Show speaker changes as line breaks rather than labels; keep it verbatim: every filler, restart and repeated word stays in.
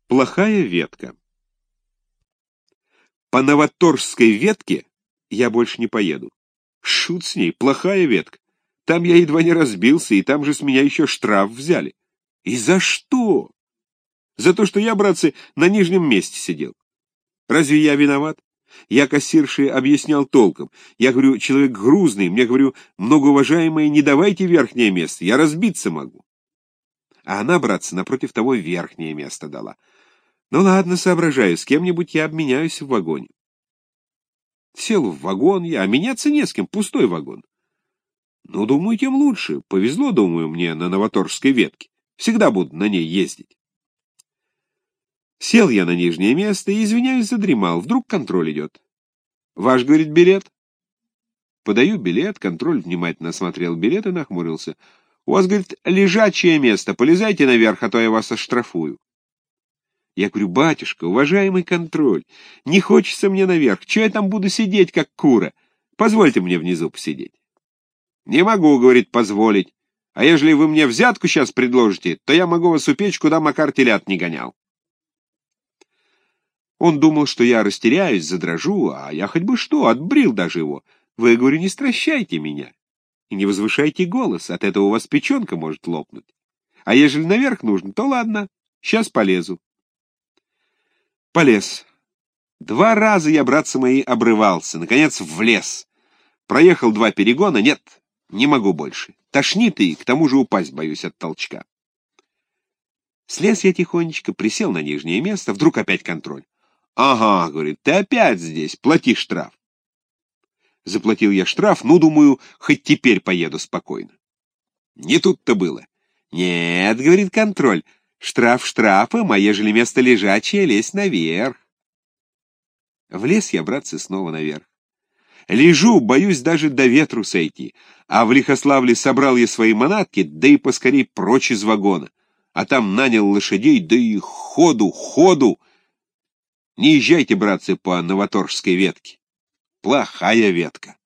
Плохая ветка. По новоторжской ветке я больше не поеду. Шут с ней, плохая ветка. Там я едва не разбился, и там же с меня еще штраф взяли. И за что? За то, что я, братцы, на нижнем месте сидел. Разве я виноват? Я кассирше объяснял толком. Я говорю, человек грузный, мне, говорю, многоуважаемые, не давайте верхнее место, я разбиться могу. А она, братцы, напротив того верхнее место дала. Ну ладно, соображаю, с кем-нибудь я обменяюсь в вагоне. Сел в вагон я, а меняться не с кем, пустой вагон. Ну, думаю, тем лучше. Повезло, думаю, мне на новоторжской ветке. Всегда буду на ней ездить. Сел я на нижнее место и, извиняюсь, задремал. Вдруг контроль идет. Ваш, говорит, билет? Подаю билет, контроль внимательно осмотрел билет и нахмурился. У вас, говорит, лежачее место, полезайте наверх, а то я вас оштрафую. Я говорю, батюшка, уважаемый контроль, не хочется мне наверх, че я там буду сидеть, как кура? Позвольте мне внизу посидеть. Не могу, говорит, позволить. А ежели вы мне взятку сейчас предложите, то я могу вас упечь, куда Макар телят не гонял. Он думал, что я растеряюсь, задрожу, а я хоть бы что, отбрил даже его. Вы, говорю, не стращайте меня и не возвышайте голос, от этого у вас печенка может лопнуть. А ежели наверх нужно, то ладно, сейчас полезу. Полез. Два раза я, братцы мои, обрывался, наконец влез. Проехал два перегона, нет, не могу больше. Тошнит и к тому же упасть боюсь от толчка. Слез я тихонечко, присел на нижнее место, вдруг опять контроль. Ага, говорит, ты опять здесь, плати штраф. Заплатил я штраф, ну, думаю, хоть теперь поеду спокойно. Не тут-то было. Нет, говорит контроль, штраф штрафом, а ежели место лежачее, лезь наверх. Влез я, братцы, снова наверх. Лежу, боюсь даже до ветру сойти, а в Лихославле собрал я свои манатки, да и поскорей прочь из вагона, а там нанял лошадей, да и ходу, ходу. Не езжайте, братцы, по новоторжской ветке. Плохая ветка.